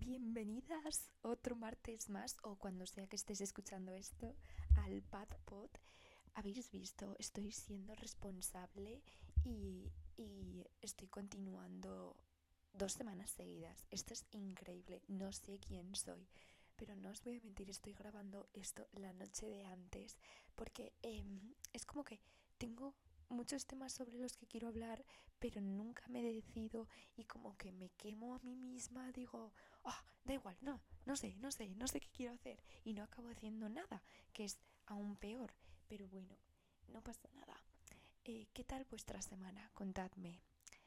Bienvenidas otro martes más o cuando sea que estés escuchando esto al PadPod. Habéis visto, estoy siendo responsable y estoy continuando 2 semanas seguidas. Esto es increíble, no sé quién soy, pero no os voy a mentir, estoy grabando esto la noche de antes porque es como que tengo muchos temas sobre los que quiero hablar, pero nunca me decido y como que me quemo a mí misma, digo, da igual, no sé qué quiero hacer y no acabo haciendo nada, que es aún peor, pero bueno, no pasa nada. ¿Qué tal vuestra semana? Contadme.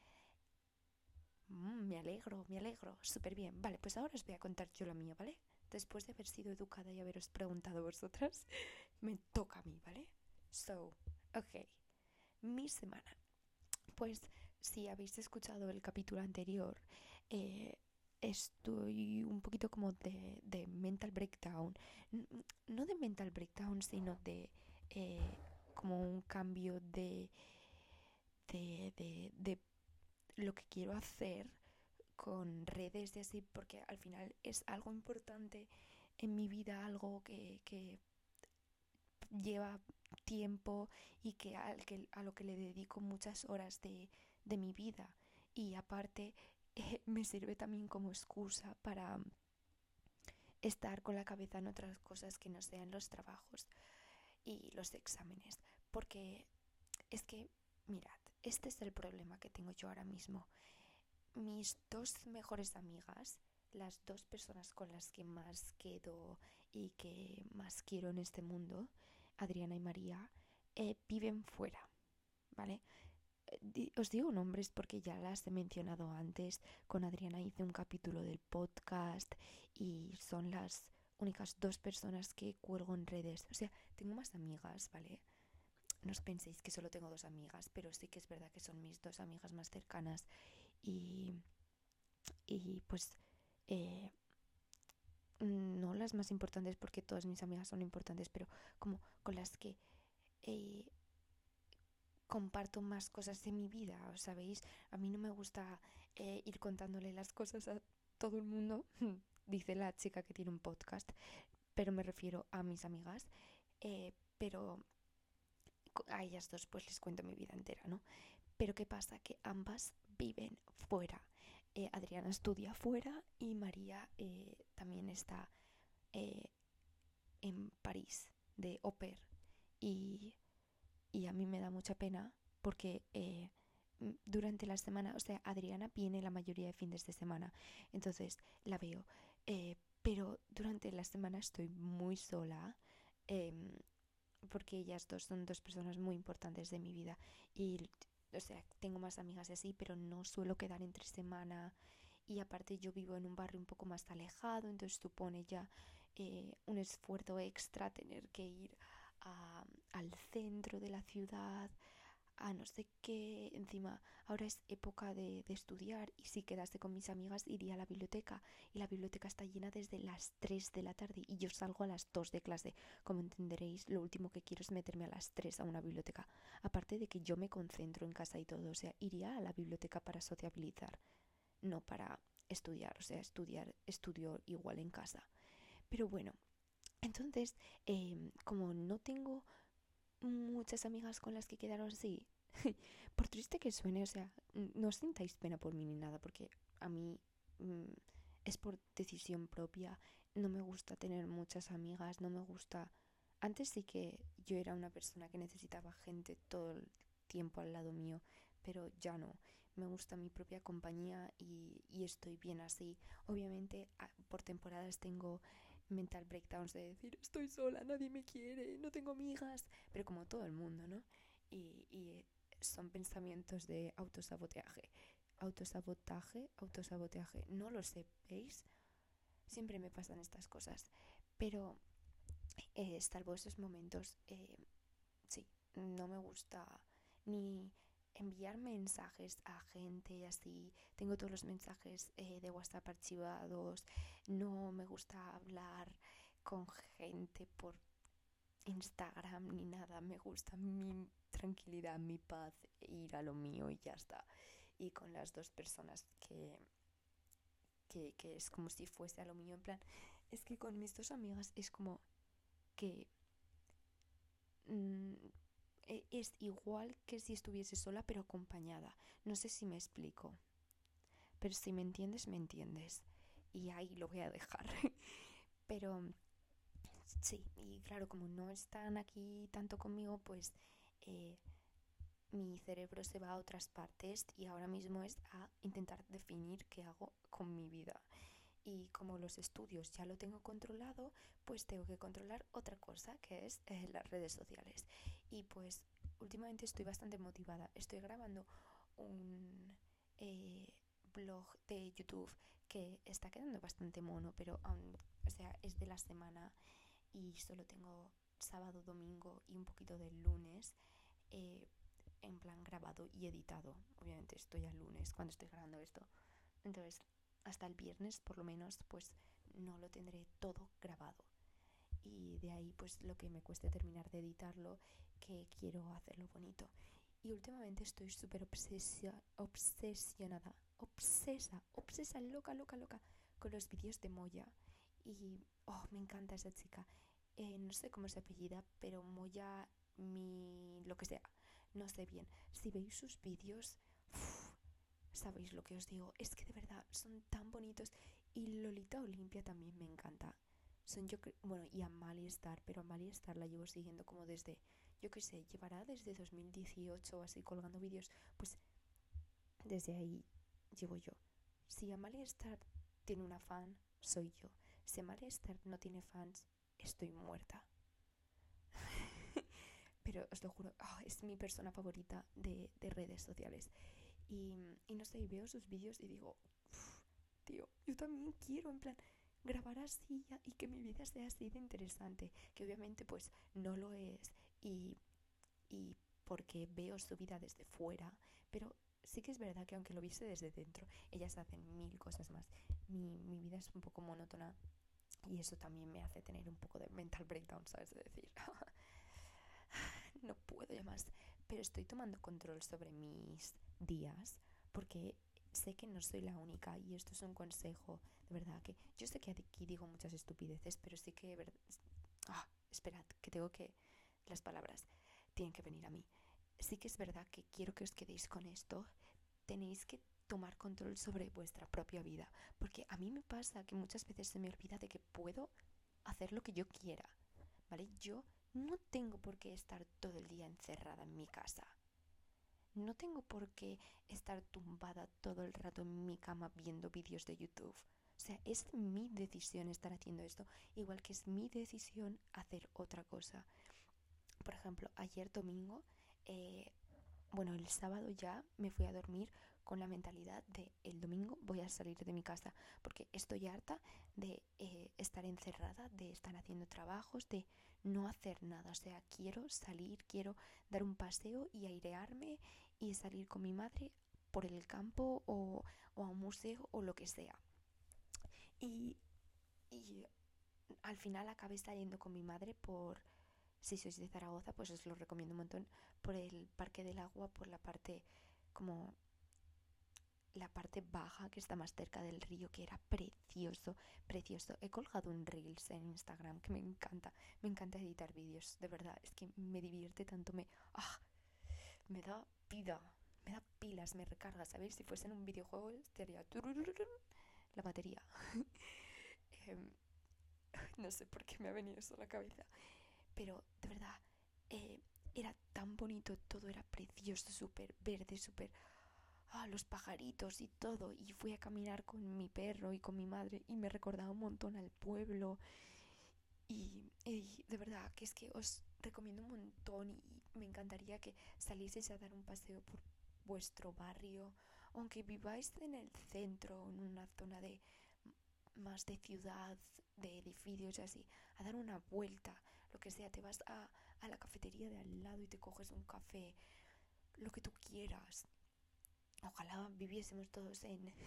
Me alegro, súper bien. Vale, pues ahora os voy a contar yo la mía, ¿vale? Después de haber sido educada y haberos preguntado vosotras, me toca a mí, ¿vale? Ok, mi semana. Pues si habéis escuchado el capítulo anterior, eh, estoy un poquito como de mental breakdown. No de mental breakdown, sino de como un cambio de lo que quiero hacer con redes y así, porque al final es algo importante en mi vida, algo que lleva tiempo y a lo que le dedico muchas horas de mi vida. Y aparte me sirve también como excusa para estar con la cabeza en otras cosas que no sean los trabajos y los exámenes. Porque es que, mirad, este es el problema que tengo yo ahora mismo. Mis dos mejores amigas, las dos personas con las que más quedo y que más quiero en este mundo, Adriana y María, viven fuera, ¿vale? Os digo nombres porque ya las he mencionado antes. Con Adriana hice un capítulo del podcast y son las únicas dos personas que cuelgo en redes. O sea, tengo más amigas, ¿vale? No os penséis que solo tengo dos amigas, pero sí que es verdad que son mis dos amigas más cercanas y, y pues eh, no las más importantes porque todas mis amigas son importantes, pero como con las que eh, comparto más cosas de mi vida, ¿sabéis? A mí no me gusta ir contándole las cosas a todo el mundo, dice la chica que tiene un podcast, pero me refiero a mis amigas, pero a ellas dos pues les cuento mi vida entera, ¿no? Pero ¿qué pasa? Que ambas viven fuera. Adriana estudia fuera y María también está eh, en París de au pair. Y, y a mí me da mucha pena porque durante la semana, o sea, Adriana viene la mayoría de fines de semana, entonces la veo. Pero durante la semana estoy muy sola. Eh, Porque ellas dos son dos personas muy importantes de mi vida y o sea, tengo más amigas y así, pero no suelo quedar entre semana y aparte yo vivo en un barrio un poco más alejado, entonces supone ya un esfuerzo extra tener que ir al centro de la ciudad, a no sé qué. Encima ahora es época de estudiar y si quedase con mis amigas iría a la biblioteca y la biblioteca está llena desde las 3 de la tarde y yo salgo a las 2 de clase. Como entenderéis, lo último que quiero es meterme a las 3 a una biblioteca, aparte de que yo me concentro en casa y todo, o sea, iría a la biblioteca para sociabilizar, no para estudiar, o sea, estudio igual en casa. Pero bueno, entonces como no tengo muchas amigas con las que quedaron así. Por triste que suene, o sea, no sintáis pena por mí ni nada, porque a mí mm, es por decisión propia. No me gusta tener muchas amigas, no me gusta. Antes sí que yo era una persona que necesitaba gente todo el tiempo al lado mío, pero ya no. Me gusta mi propia compañía y estoy bien así. Obviamente, por temporadas tengo mental breakdowns de decir estoy sola, nadie me quiere, no tengo amigas, pero como todo el mundo, ¿no? Y son pensamientos de autosabotaje. Autosabotaje, no lo sé, ¿veis? Siempre me pasan estas cosas, pero salvo esos momentos, sí, no me gusta ni enviar mensajes a gente así. Tengo todos los mensajes de WhatsApp archivados. No me gusta hablar con gente por Instagram ni nada. Me gusta mi tranquilidad, mi paz, ir a lo mío y ya está. Y con las dos personas que es como si fuese a lo mío, en plan, es que con mis dos amigas es como que mm, es igual que si estuviese sola pero acompañada. No sé si me explico, pero si me entiendes, me entiendes. Y ahí lo voy a dejar. Pero sí, y claro, como no están aquí tanto conmigo, pues eh, mi cerebro se va a otras partes y ahora mismo es a intentar definir qué hago con mi vida. Y como los estudios ya lo tengo controlado, pues tengo que controlar otra cosa, que es las redes sociales. Y pues últimamente estoy bastante motivada. Estoy grabando un blog de YouTube que está quedando bastante mono, pero aún, o sea, es de la semana y solo tengo sábado, domingo y un poquito del lunes. eh, en plan grabado y editado. Obviamente estoy al lunes cuando estoy grabando esto. Entonces, hasta el viernes por lo menos, pues no lo tendré todo grabado. Y de ahí, pues lo que me cueste terminar de editarlo, que quiero hacerlo bonito. Y últimamente estoy súper obsesionada, obsesa, loca, loca, loca, con los vídeos de Moya. Y, oh, me encanta esa chica. No sé cómo se apellida, pero Moya, lo que sea, no sé bien. Si veis sus vídeos, uf, sabéis lo que os digo. Es que de verdad son tan bonitos. Y Lolita Olimpia también me encanta. Son bueno, y Amalia Star, pero Amalia Star la llevo siguiendo como desde, yo qué sé, llevará desde 2018 o así colgando vídeos. Pues desde ahí llevo yo. Si Amalia Star tiene una fan, soy yo. Si Amalia Star no tiene fans, estoy muerta. Pero os lo juro, es mi persona favorita de redes sociales. Y no sé, y veo sus vídeos y digo, tío, yo también quiero, en plan, grabar así y que mi vida sea así de interesante. Que obviamente, pues, no lo es. Y porque veo su vida desde fuera. Pero sí que es verdad que aunque lo viese desde dentro, ellas hacen mil cosas más. Mi vida es un poco monótona. Y eso también me hace tener un poco de mental breakdown, ¿sabes? De decir, no puedo ya más. Pero estoy tomando control sobre mis días porque sé que no soy la única y esto es un consejo, de verdad, que yo sé que aquí digo muchas estupideces, pero sí que... esperad, que tengo que... Las palabras tienen que venir a mí. Sí que es verdad que quiero que os quedéis con esto. Tenéis que tomar control sobre vuestra propia vida, porque a mí me pasa que muchas veces se me olvida de que puedo hacer lo que yo quiera, ¿vale? Yo no tengo por qué estar todo el día encerrada en mi casa. No tengo por qué estar tumbada todo el rato en mi cama viendo vídeos de YouTube. O sea, es mi decisión estar haciendo esto, igual que es mi decisión hacer otra cosa. Por ejemplo, ayer domingo, bueno, el sábado ya me fui a dormir con la mentalidad de el domingo voy a salir de mi casa porque estoy harta de estar encerrada, de estar haciendo trabajos, de no hacer nada. O sea, quiero salir, quiero dar un paseo y airearme y salir con mi madre por el campo o a un museo o lo que sea. Y, y al final acabé saliendo con mi madre por, si sois de Zaragoza, pues os lo recomiendo un montón, por el Parque del Agua, por la parte como la parte baja que está más cerca del río, que era precioso, precioso. He colgado un Reels en Instagram que me encanta editar vídeos, de verdad, es que me divierte tanto, me da vida, me da pilas, me recarga, ¿sabéis? Si fuese en un videojuego estaría la batería. Em, no sé por qué me ha venido eso a la cabeza, pero de verdad, eh, era tan bonito, todo era precioso, súper verde, súper... los pajaritos y todo. Y fui a caminar con mi perro y con mi madre y me recordaba un montón al pueblo. Y de verdad que es que os recomiendo un montón y me encantaría que salieseis a dar un paseo por vuestro barrio, aunque viváis en el centro, en una zona de más de ciudad, de edificios y así, a dar una vuelta, lo que sea, te vas a la cafetería de al lado y te coges un café, lo que tú quieras. Ojalá viviésemos todos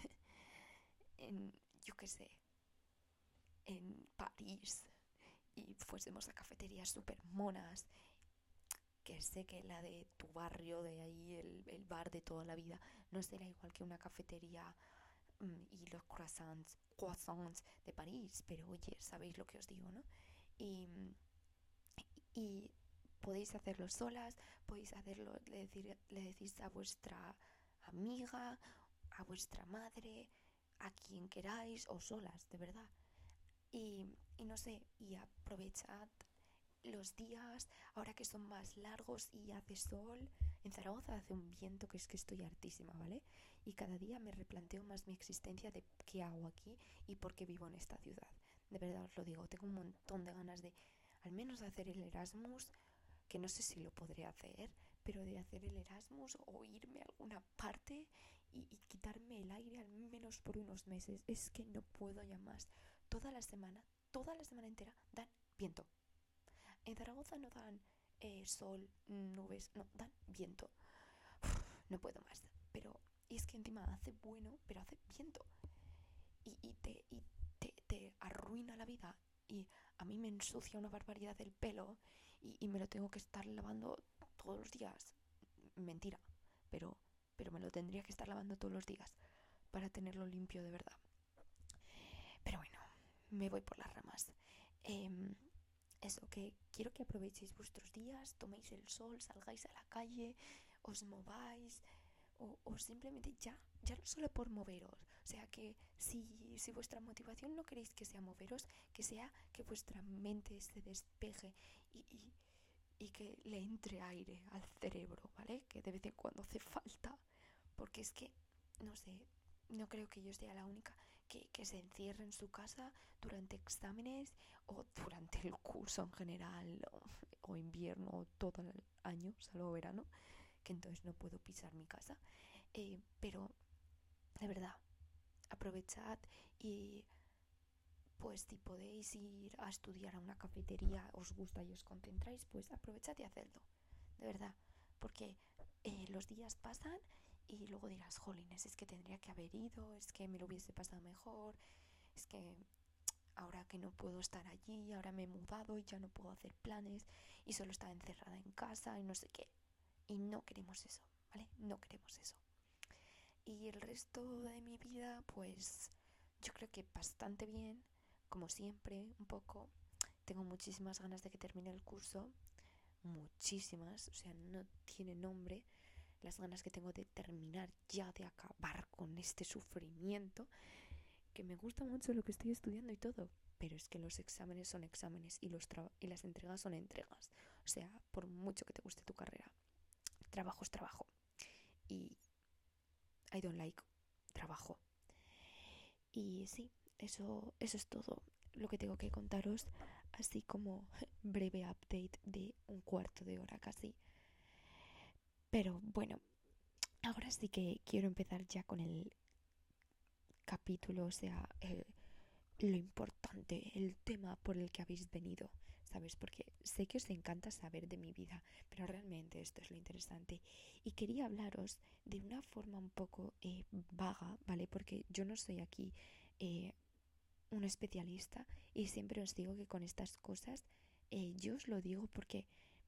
en yo qué sé, en París y fuésemos a cafeterías súper monas, que sé que la de tu barrio, de ahí, el bar de toda la vida, no será igual que una cafetería y los croissants de París, pero oye, sabéis lo que os digo, ¿no? Y, y podéis hacerlo solas, podéis hacerlo, le decís a vuestra amiga, a vuestra madre, a quien queráis, o solas, de verdad. Y no sé, y aprovechad los días, ahora que son más largos y hace sol. En Zaragoza hace un viento que es que estoy hartísima, ¿vale? Y cada día me replanteo más mi existencia de qué hago aquí y por qué vivo en esta ciudad. De verdad os lo digo, tengo un montón de ganas de al menos hacer el Erasmus, que no sé si lo podré hacer, pero de hacer el Erasmus o irme a alguna parte y quitarme el aire al menos por unos meses. Es que no puedo ya más. Toda la semana entera dan viento. En Zaragoza no dan sol, nubes, no, dan viento. No puedo más. Pero y es que encima hace bueno, pero hace viento. Y te arruina la vida. Y a mí me ensucia una barbaridad el pelo y me lo tengo que estar lavando todos los días. Mentira, pero, pero me lo tendría que estar lavando todos los días para tenerlo limpio de verdad. Pero bueno, me voy por las ramas. Eh, Eso, que quiero que aprovechéis vuestros días, toméis el sol, salgáis a la calle, os mováis, o simplemente ya no solo por moveros, o sea que si vuestra motivación no queréis que sea moveros, que sea que vuestra mente se despeje y que le entre aire al cerebro, ¿vale? Que de vez en cuando hace falta, porque es que, no sé, no creo que yo sea la única que se encierre en su casa durante exámenes o durante el curso en general o invierno o todo el año, salvo verano, que entonces no puedo pisar mi casa. Pero de verdad, aprovechad y pues si podéis ir a estudiar a una cafetería, os gusta y os concentráis, pues aprovechad y hacedlo, de verdad, porque los días pasan y luego dirás, jolines, es que tendría que haber ido, es que me lo hubiese pasado mejor, es que ahora que no puedo estar allí, ahora me he mudado y ya no puedo hacer planes y solo estaba encerrada en casa y no sé qué. Y no queremos eso, ¿vale? No queremos eso. Y el resto de mi vida, pues yo creo que bastante bien, como siempre, un poco. Tengo muchísimas ganas de que termine el curso, muchísimas, o sea, no tiene nombre las ganas que tengo de terminar ya, de acabar con este sufrimiento, que me gusta mucho lo que estoy estudiando y todo, pero es que los exámenes son exámenes y, y las entregas son entregas. O sea, por mucho que te guste tu carrera, trabajo es trabajo. Y I don't like trabajo. Y sí, eso es todo lo que tengo que contaros, así como breve update de un cuarto de hora casi. Pero bueno, ahora sí que quiero empezar ya con el capítulo, o sea, lo importante, el tema por el que habéis venido, ¿sabes? Porque sé que os encanta saber de mi vida, pero realmente esto es lo interesante. Y quería hablaros de una forma un poco vaga, ¿vale? Porque yo no soy aquí eh, un especialista y siempre os digo que con estas cosas yo os lo digo porque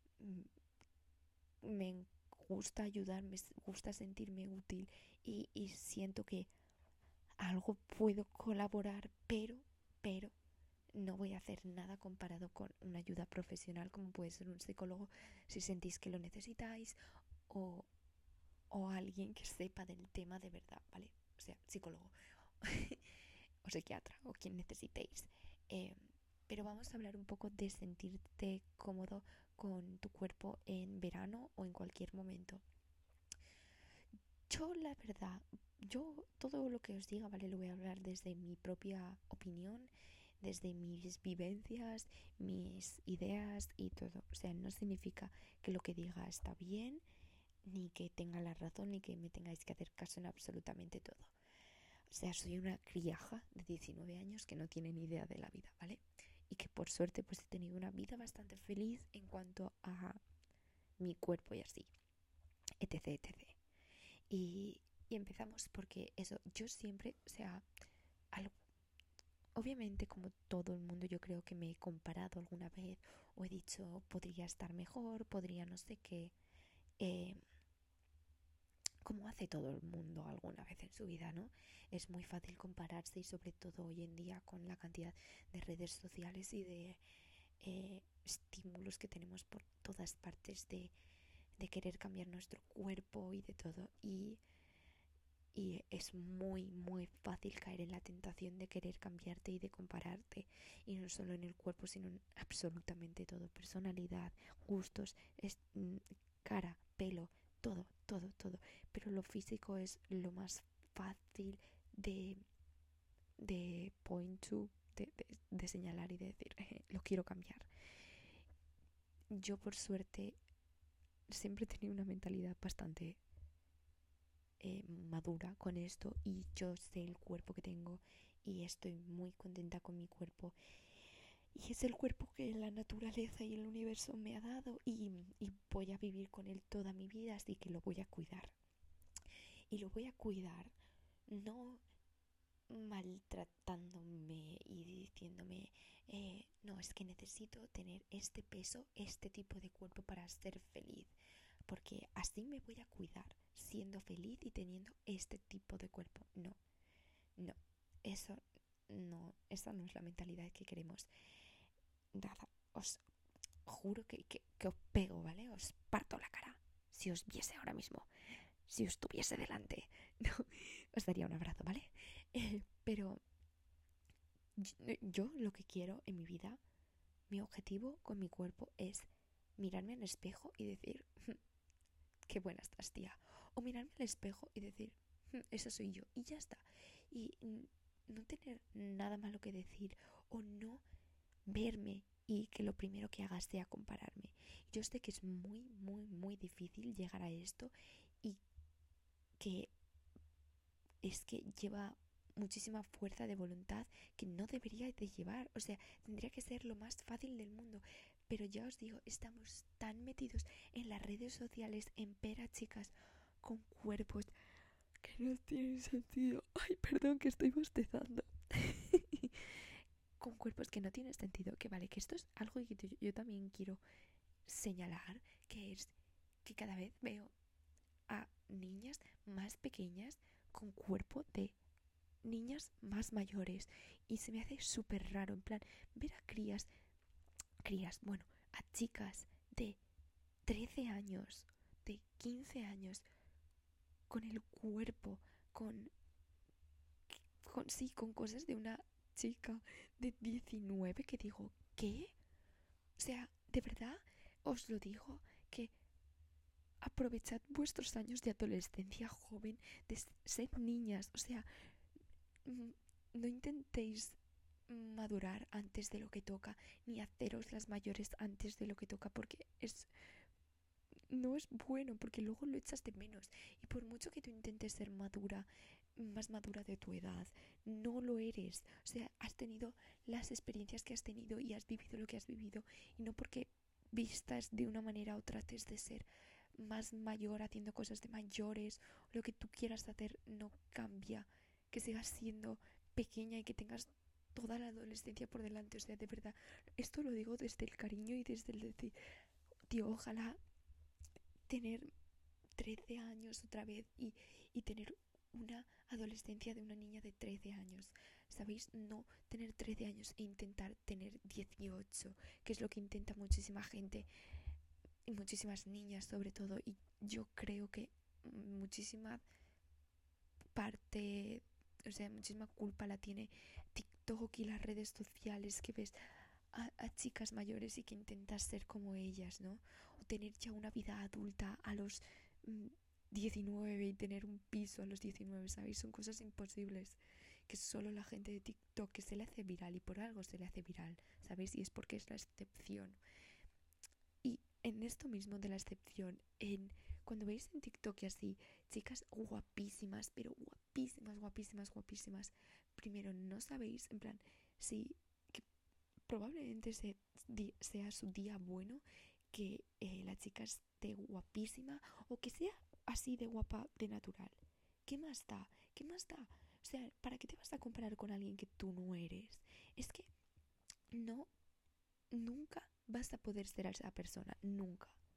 me gusta ayudar, me gusta sentirme útil y siento que algo puedo colaborar, pero no voy a hacer nada comparado con una ayuda profesional como puede ser un psicólogo si sentís que lo necesitáis o, o alguien que sepa del tema de verdad, ¿vale? O sea, psicólogo o psiquiatra o quien necesitéis. Eh, pero vamos a hablar un poco de sentirte cómodo con tu cuerpo en verano o en cualquier momento. Yo, la verdad, yo todo lo que os diga, ¿vale? Lo voy a hablar desde mi propia opinión, desde mis vivencias, mis ideas y todo. O sea, no significa que lo que diga está bien, ni que tenga la razón, ni que me tengáis que hacer caso en absolutamente todo. O sea, soy una criaja de 19 años que no tiene ni idea de la vida, ¿vale? Y que por suerte pues he tenido una vida bastante feliz en cuanto a mi cuerpo y así, etc, etc. Y empezamos porque eso, yo siempre, o sea, algo, obviamente como todo el mundo yo creo que me he comparado alguna vez o he dicho podría estar mejor, podría no sé qué, eh, como hace todo el mundo alguna vez en su vida, ¿no? Es muy fácil compararse y sobre todo hoy en día con la cantidad de redes sociales y de estímulos que tenemos por todas partes de querer cambiar nuestro cuerpo y de todo. Y es muy, muy fácil caer en la tentación de querer cambiarte y de compararte. Y no solo en el cuerpo, sino en absolutamente todo. Personalidad, gustos, cara, pelo, todo, todo, todo. Pero lo físico es lo más fácil de, de point to, de señalar y de decir, lo quiero cambiar. Yo por suerte siempre he tenido una mentalidad bastante madura con esto y yo sé el cuerpo que tengo y estoy muy contenta con mi cuerpo y es el cuerpo que la naturaleza y el universo me ha dado y voy a vivir con él toda mi vida, así que lo voy a cuidar y lo voy a cuidar no maltratándome y diciéndome no, es que necesito tener este peso, este tipo de cuerpo para ser feliz, porque así me voy a cuidar, siendo feliz y teniendo este tipo de cuerpo. No, no, eso no, esa no es la mentalidad que queremos. Nada, os juro que os pego, ¿vale? Os parto la cara si os viese ahora mismo, si os tuviese delante. No, os daría un abrazo, ¿vale? Pero yo lo que quiero en mi vida, mi objetivo con mi cuerpo es mirarme al espejo y decir, qué buena estás, tía. O mirarme al espejo y decir, esa soy yo. Y ya está. Y no tener nada malo que decir. O no verme y que lo primero que haga sea compararme. Yo sé que es muy, muy, muy difícil llegar a esto. Y que es que lleva muchísima fuerza de voluntad que no debería de llevar. O sea, tendría que ser lo más fácil del mundo. Pero ya os digo, estamos tan metidos en las redes sociales, en pera, chicas, con cuerpos que no tienen sentido. Ay, perdón, que estoy bostezando. Con cuerpos que no tienen sentido. Que vale, que esto es algo que yo también quiero señalar, que es que cada vez veo a niñas más pequeñas con cuerpo de niñas más mayores y se me hace súper raro, en plan, ver a bueno, a chicas de 13 años, de 15 años, con el cuerpo, sí, con cosas de una chica de 19 que digo, ¿qué? O sea, de verdad os lo digo, que aprovechad vuestros años de adolescencia joven, de ser niñas, o sea, no intentéis madurar antes de lo que toca, ni haceros las mayores antes de lo que toca, porque no es bueno, porque luego lo echas de menos. Y por mucho que tú intentes ser madura, más madura de tu edad, no lo eres. O sea, has tenido las experiencias que has tenido y has vivido lo que has vivido, y no porque vistas de una manera o trates de ser más mayor haciendo cosas de mayores, lo que tú quieras hacer no cambia, que sigas siendo pequeña y que tengas toda la adolescencia por delante. O sea, de verdad, esto lo digo desde el cariño y desde el decir, tío, ojalá tener 13 años otra vez y tener una adolescencia de una niña de 13 años, ¿sabéis? No tener 13 años e intentar tener 18, que es lo que intenta muchísima gente y muchísimas niñas sobre todo, y yo creo que muchísima parte, o sea, muchísima culpa la tiene TikTok y las redes sociales, que ves a chicas mayores y que intentas ser como ellas, ¿no? O tener ya una vida adulta a los 19 y tener un piso a los 19, ¿sabéis? Son cosas imposibles que solo la gente de TikTok, que se le hace viral y por algo se le hace viral, ¿sabéis? Y es porque es la excepción. Y en esto mismo de la excepción, cuando veis en TikTok y así, chicas guapísimas, pero guapísimas, guapísimas, guapísimas, primero no sabéis, en plan, si que probablemente sea su día bueno, que la chica esté guapísima o que sea así de guapa de natural. ¿Qué más da? ¿Qué más da? O sea, ¿para qué te vas a comparar con alguien que tú no eres? Es que no, nunca vas a poder ser esa persona, nunca.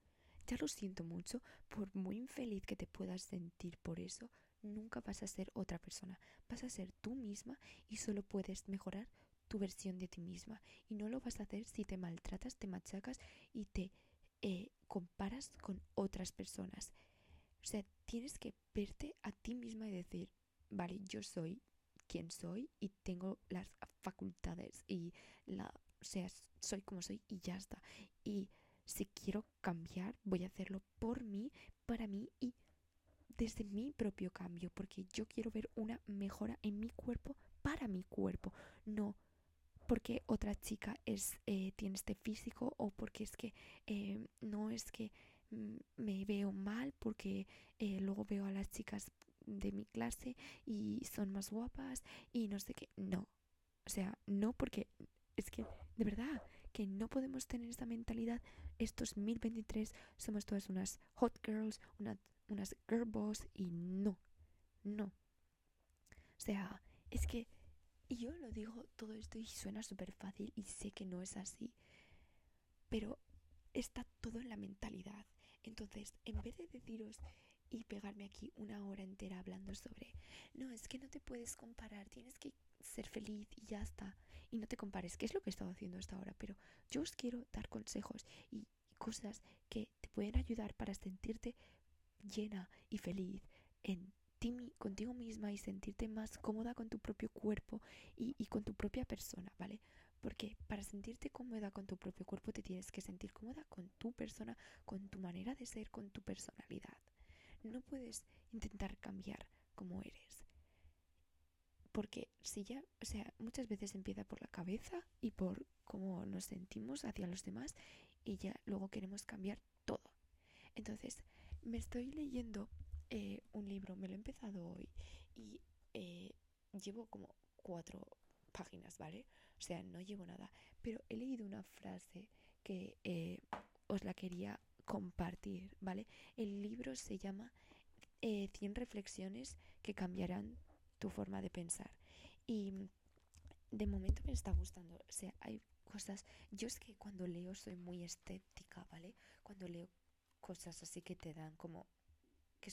ya lo siento mucho, por muy infeliz que te puedas sentir por eso, nunca vas a ser otra persona. Vas a ser tú misma y solo puedes mejorar tu versión de ti misma. Y no lo vas a hacer si te maltratas, te machacas y te comparas con otras personas. O sea, tienes que verte a ti misma y decir, vale, yo soy quien soy y tengo las facultades y o sea, soy como soy y ya está. Y si quiero cambiar, voy a hacerlo por mí, para mí y desde mi propio cambio, porque yo quiero ver una mejora en mi cuerpo para mi cuerpo, no porque otra chica tiene este físico o porque es que no es que me veo mal porque luego veo a las chicas de mi clase y son más guapas y no sé qué. No, o sea, no porque es que de verdad que no podemos tener esta mentalidad. Estos 2023 somos todas unas hot girls, unas girl boss y no, no. O sea, es que y yo lo digo todo esto y suena súper fácil y sé que no es así, pero está todo en la mentalidad. Entonces, en vez de deciros y pegarme aquí una hora entera hablando sobre, no, es que no te puedes comparar, tienes que ser feliz y ya está. Y no te compares, que es lo que he estado haciendo hasta ahora, pero yo os quiero dar consejos y cosas que te pueden ayudar para sentirte llena y feliz en ti, contigo misma y sentirte más cómoda con tu propio cuerpo y con tu propia persona, ¿vale? Porque para sentirte cómoda con tu propio cuerpo te tienes que sentir cómoda con tu persona, con tu manera de ser, con tu personalidad. No puedes intentar cambiar como eres. Porque si ya, o sea, muchas veces empieza por la cabeza y por cómo nos sentimos hacia los demás y ya luego queremos cambiar todo. Entonces, me estoy leyendo un libro, me lo he empezado hoy y llevo como 4 páginas, ¿vale? O sea, no llevo nada, pero he leído una frase que os la quería compartir, ¿vale? El libro se llama 100 reflexiones que cambiarán tu forma de pensar. Y de momento me está gustando, o sea, hay cosas, yo es que cuando leo soy muy escéptica, ¿vale? Cuando leo cosas así que te dan como que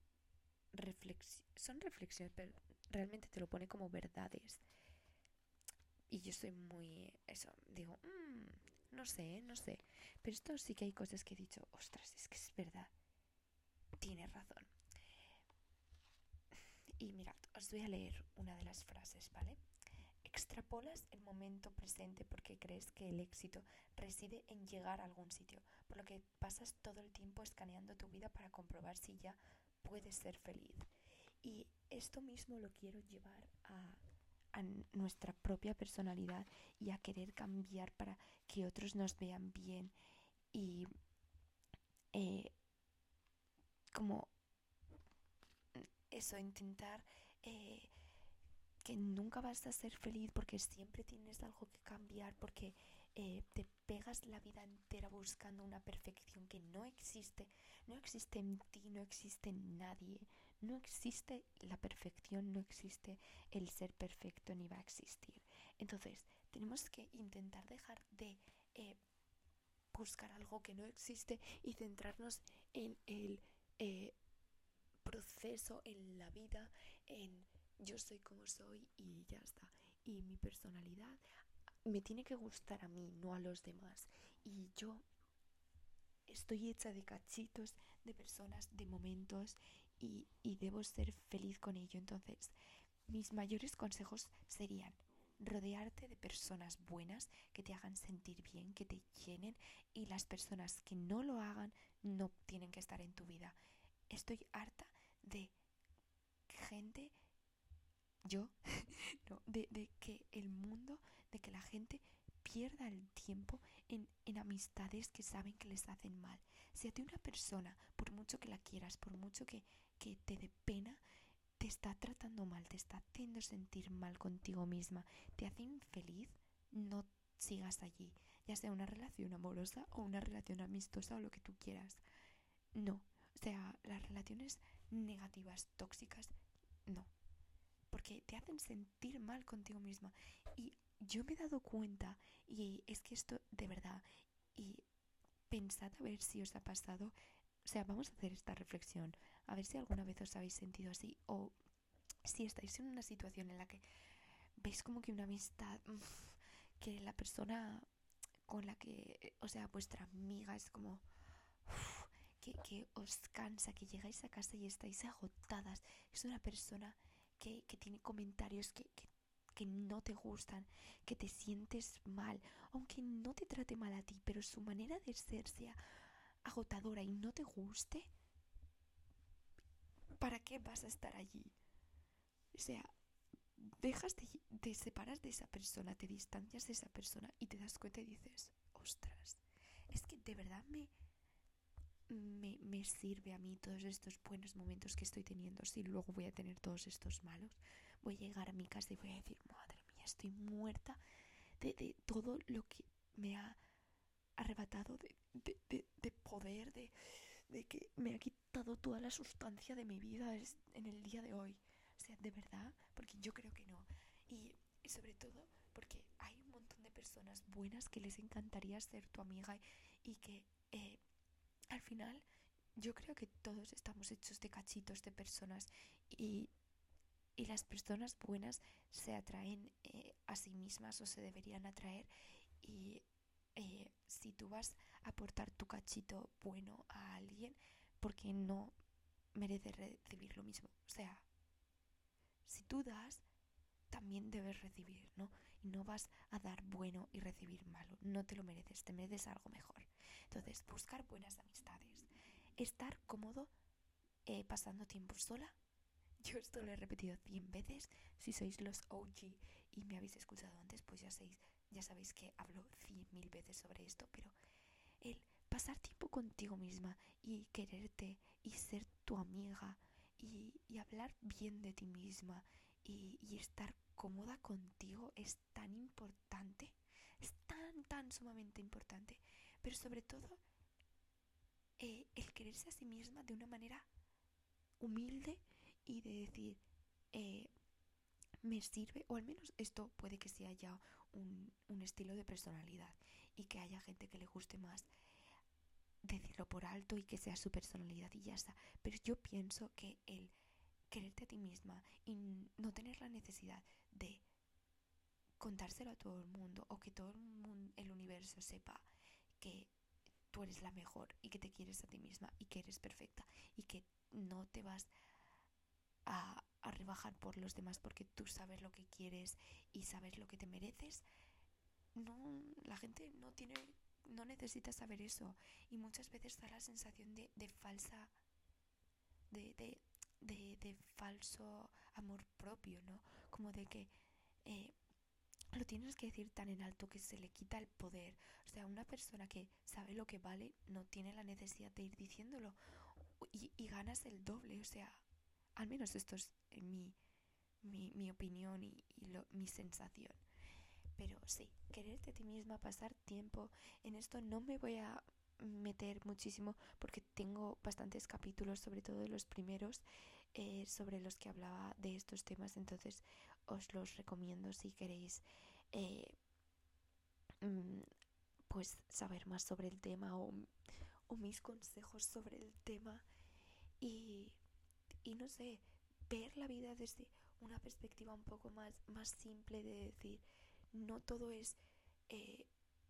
son reflexiones, pero realmente te lo pone como verdades. Y yo soy muy eso, digo, no sé, no sé. Pero esto sí que hay cosas que he dicho, ostras, es que es verdad, tienes razón. Y mirad, os voy a leer una de las frases, ¿vale? Extrapolas el momento presente porque crees que el éxito reside en llegar a algún sitio, por lo que pasas todo el tiempo escaneando tu vida para comprobar si ya puedes ser feliz. Y esto mismo lo quiero llevar a nuestra propia personalidad y a querer cambiar para que otros nos vean bien y eh, como eso, intentar que nunca vas a ser feliz porque siempre tienes algo que cambiar, porque te pegas la vida entera buscando una perfección que no existe, no existe en ti, no existe en nadie, no existe la perfección, no existe el ser perfecto ni va a existir. Entonces, tenemos que intentar dejar de buscar algo que no existe y centrarnos en el proceso, en la vida, en yo soy como soy y ya está. Y mi personalidad me tiene que gustar a mí, no a los demás. Y yo estoy hecha de cachitos, de personas, de momentos y debo ser feliz con ello. Entonces, mis mayores consejos serían rodearte de personas buenas que te hagan sentir bien, que te llenen y las personas que no lo hagan no tienen que estar en tu vida. Estoy harta de gente, yo, no, de que el mundo, de que la gente pierda el tiempo en amistades que saben que les hacen mal. Si a ti una persona, por mucho que la quieras, por mucho que te dé pena, te está tratando mal, te está haciendo sentir mal contigo misma, te hace infeliz, no sigas allí, ya sea una relación amorosa o una relación amistosa o lo que tú quieras. No, o sea, las relaciones negativas, tóxicas, no, porque te hacen sentir mal contigo misma. Y yo me he dado cuenta, y es que esto de verdad, y pensad a ver si os ha pasado. O sea, vamos a hacer esta reflexión, a ver si alguna vez os habéis sentido así, o si estáis en una situación en la que veis como que una amistad, que la persona con la que, o sea, vuestra amiga es como que os cansa, que llegáis a casa y estáis agotadas. Es una persona que tiene comentarios que no te gustan, que te sientes mal, aunque no te trate mal a ti, pero su manera de ser sea agotadora y no te guste, ¿para qué vas a estar allí? O sea, te separas de esa persona, te distancias de esa persona y te das cuenta y dices, ostras, es que de verdad me sirve a mí todos estos buenos momentos que estoy teniendo. Si luego voy a tener todos estos malos, voy a llegar a mi casa y voy a decir, madre mía, estoy muerta de todo lo que me ha arrebatado de poder, de que me ha quitado toda la sustancia de mi vida en el día de hoy. O sea, de verdad, porque yo creo que no. Y sobre todo porque hay un montón de personas buenas que les encantaría ser tu amiga y que al final yo creo que todos estamos hechos de cachitos de personas y, y las personas buenas se atraen a sí mismas o se deberían atraer y si tú vas a aportar tu cachito bueno a alguien, porque no merece recibir lo mismo. O sea, si tú das, también debes recibir, ¿no? Y no vas a dar bueno y recibir malo. No te lo mereces, te mereces algo mejor. Entonces, buscar buenas amistades. Estar cómodo pasando tiempo sola. Yo esto lo he repetido 100 veces. Si sois los OG y me habéis escuchado antes, pues ya sabéis que hablo 100.000 veces sobre esto, pero el pasar tiempo contigo misma y quererte y ser tu amiga y hablar bien de ti misma y estar cómoda contigo es tan importante, es tan sumamente importante, pero sobre todo el quererse a sí misma de una manera humilde y de decir, eh, me sirve, o al menos esto puede que sea ya un estilo de personalidad y que haya gente que le guste más decirlo por alto y que sea su personalidad y ya está. Pero yo pienso que el quererte a ti misma y no tener la necesidad de contárselo a todo el mundo o que todo el universo sepa que tú eres la mejor y que te quieres a ti misma y que eres perfecta y que no te vas a rebajar por los demás porque tú sabes lo que quieres y sabes lo que te mereces. No, la gente no necesita saber eso y muchas veces da la sensación de falsa, de, de, de falso amor propio, ¿no? Como de que eh, lo tienes que decir tan en alto que se le quita el poder. O sea, una persona que sabe lo que vale no tiene la necesidad de ir diciéndolo y ganas el doble. O sea, al menos esto es mi opinión y mi sensación. Pero sí, quererte a ti misma, pasar tiempo en esto. No me voy a meter muchísimo porque tengo bastantes capítulos, sobre todo de los primeros, sobre los que hablaba de estos temas, entonces os los recomiendo si queréis eh, mm, pues saber más sobre el tema o mis consejos sobre el tema y, y no sé, ver la vida desde una perspectiva un poco más simple de decir, no todo es eh,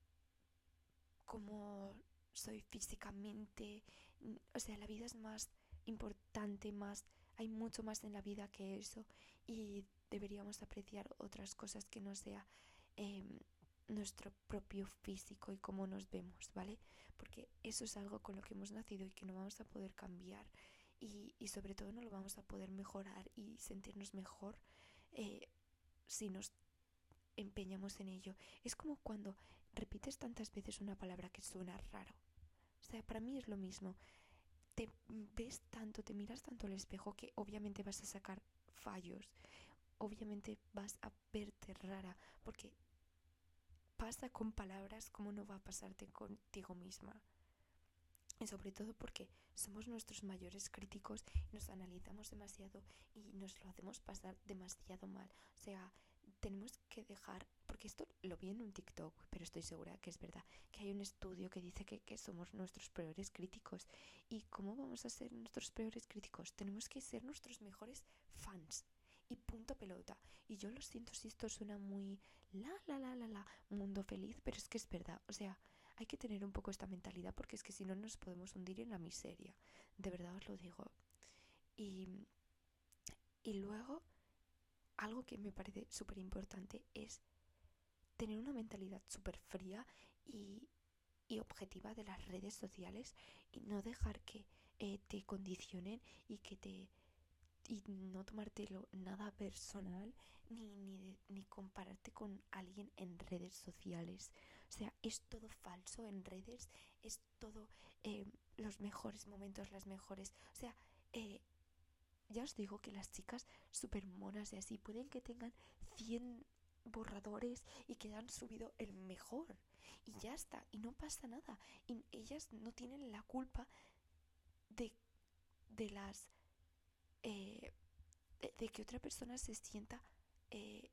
como soy físicamente, o sea, la vida es más importante, hay mucho más en la vida que eso y deberíamos apreciar otras cosas que no sea eh, nuestro propio físico y cómo nos vemos, ¿vale? Porque eso es algo con lo que hemos nacido y que no vamos a poder cambiar y sobre todo no lo vamos a poder mejorar y sentirnos mejor eh, si nos empeñamos en ello. Es como cuando repites tantas veces una palabra que suena raro. O sea, para mí es lo mismo. Te ves tanto, te miras tanto al espejo que obviamente vas a sacar fallos. Obviamente vas a verte rara porque pasa con palabras como no va a pasarte contigo misma. Y sobre todo porque somos nuestros mayores críticos, nos analizamos demasiado y nos lo hacemos pasar demasiado mal. O sea, tenemos que dejar, porque esto lo vi en un TikTok, pero estoy segura que es verdad, que hay un estudio que dice que somos nuestros peores críticos. ¿Y cómo vamos a ser nuestros peores críticos? Tenemos que ser nuestros mejores fans. Y punto pelota. Y yo lo siento si esto suena muy mundo feliz, pero es que es verdad. O sea, hay que tener un poco esta mentalidad porque es que si no nos podemos hundir en la miseria. De verdad os lo digo. Y, y luego, algo que me parece súper importante es tener una mentalidad súper fría y, y objetiva de las redes sociales y no dejar que te condicionen y que te y no tomártelo nada personal ni compararte con alguien en redes sociales. O sea, es todo falso en redes, es todo los mejores momentos, las mejores. O sea, eh, ya os digo que las chicas súper monas y así pueden que tengan 100 borradores y que han subido el mejor y ya está, y no pasa nada. Y ellas no tienen la culpa de, de las eh, de que otra persona se sienta eh,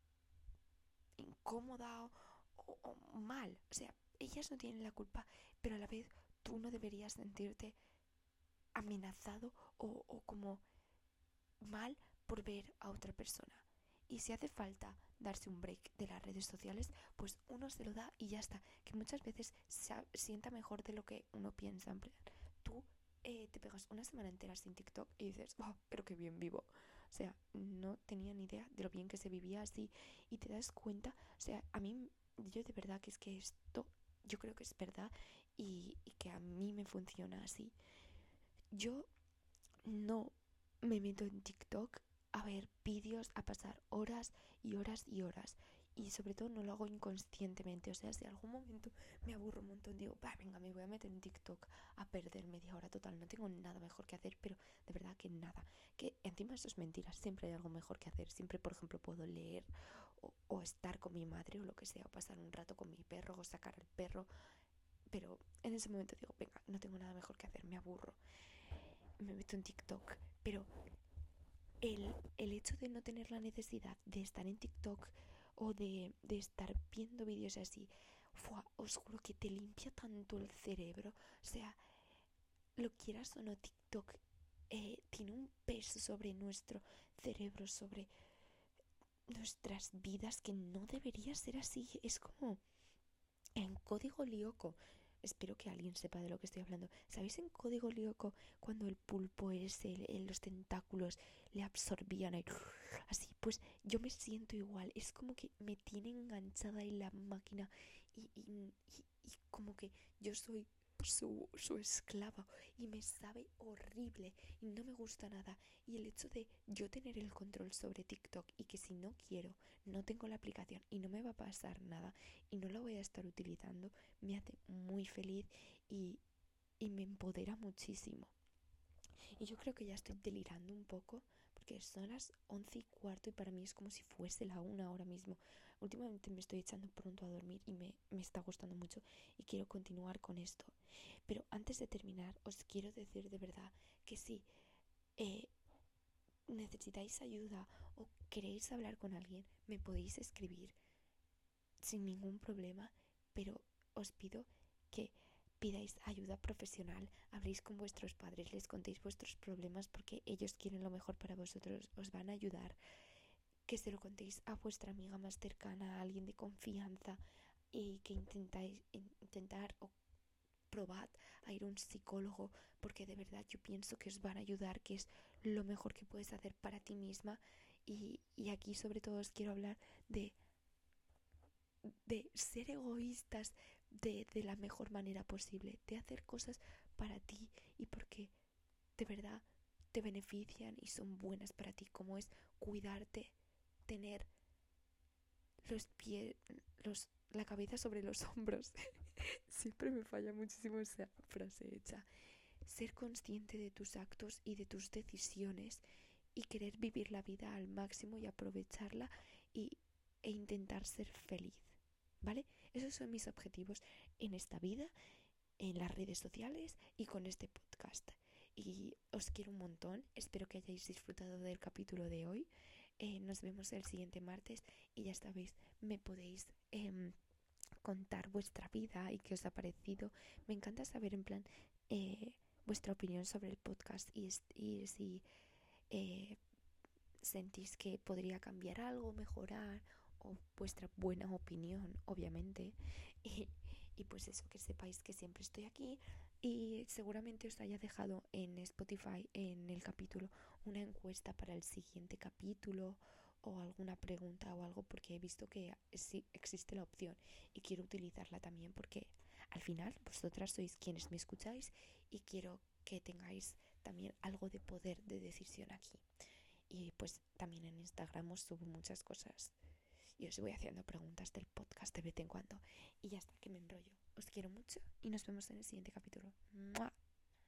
incómoda o mal. O sea, ellas no tienen la culpa, pero a la vez tú no deberías sentirte amenazado o como mal por ver a otra persona. Y si hace falta darse un break de las redes sociales, pues uno se lo da y ya está. Que muchas veces se sienta mejor de lo que uno piensa. En plan, tú te pegas una semana entera sin TikTok y dices, oh, pero qué bien vivo. O sea, no tenía ni idea de lo bien que se vivía así. Y te das cuenta, o sea, a mí, yo de verdad que es que esto, yo creo que es verdad y que a mí me funciona así. Yo no me meto en TikTok a ver vídeos, a pasar horas y horas y horas. Y sobre todo no lo hago inconscientemente. O sea, si algún momento me aburro un montón, digo, va, venga, me voy a meter en TikTok a perder media hora total. No tengo nada mejor que hacer, pero de verdad que nada. Que encima eso es mentira. Siempre hay algo mejor que hacer. Siempre, por ejemplo, puedo leer o estar con mi madre o lo que sea, o pasar un rato con mi perro o sacar al perro. Pero en ese momento digo, venga, no tengo nada mejor que hacer, me aburro, me meto en TikTok. Pero el hecho de no tener la necesidad de estar en TikTok o de estar viendo vídeos así, os juro que te limpia tanto el cerebro. O sea, lo quieras o no, TikTok tiene un peso sobre nuestro cerebro, sobre nuestras vidas que no debería ser así. Es como en Código Lyoko. Espero que alguien sepa de lo que estoy hablando. ¿Sabéis en Código Lyoko cuando el pulpo ese, los tentáculos le absorbían ahí? Así, pues yo me siento igual. Es como que me tiene enganchada en la máquina y como que yo soy su esclava y me sabe horrible y no me gusta nada. Y el hecho de yo tener el control sobre TikTok y que si no quiero, no tengo la aplicación y no me va a pasar nada y no la voy a estar utilizando, me hace muy feliz y me empodera muchísimo. Y yo creo que ya estoy delirando un poco porque son las 11:15 y para mí es como si fuese la 1 ahora mismo. Últimamente me estoy echando pronto a dormir y me está gustando mucho y quiero continuar con esto. Pero antes de terminar os quiero decir de verdad que si eh, necesitáis ayuda o queréis hablar con alguien, me podéis escribir sin ningún problema, pero os pido que pidáis ayuda profesional, habléis con vuestros padres, les contéis vuestros problemas porque ellos quieren lo mejor para vosotros, os van a ayudar, que se lo contéis a vuestra amiga más cercana, a alguien de confianza y que intentar o probad a ir a un psicólogo porque de verdad yo pienso que os van a ayudar, que es lo mejor que puedes hacer para ti misma y aquí sobre todo os quiero hablar de ser egoístas de la mejor manera posible, de hacer cosas para ti y porque de verdad te benefician y son buenas para ti, como es cuidarte, tener los pies, la cabeza sobre los hombros. Siempre me falla muchísimo esa frase hecha. Ser consciente de tus actos y de tus decisiones y querer vivir la vida al máximo y aprovecharla y, e intentar ser feliz. ¿Vale? Esos son mis objetivos en esta vida, en las redes sociales y con este podcast. Y os quiero un montón. Espero que hayáis disfrutado del capítulo de hoy. nos vemos el siguiente martes y ya sabéis, me podéis contar vuestra vida y qué os ha parecido. Me encanta saber en plan vuestra opinión sobre el podcast y si eh, sentís que podría cambiar algo, mejorar, o vuestra buena opinión, obviamente. Y, y pues eso, que sepáis que siempre estoy aquí y seguramente os haya dejado en Spotify, en el capítulo, una encuesta para el siguiente capítulo o alguna pregunta o algo, porque he visto que sí existe la opción y quiero utilizarla también porque al final vosotras sois quienes me escucháis y quiero que tengáis también algo de poder de decisión aquí. Y pues también en Instagram os subo muchas cosas y os voy haciendo preguntas del podcast de vez en cuando. Y ya está, que me enrollo. Os quiero mucho y nos vemos en el siguiente capítulo. ¡Mua!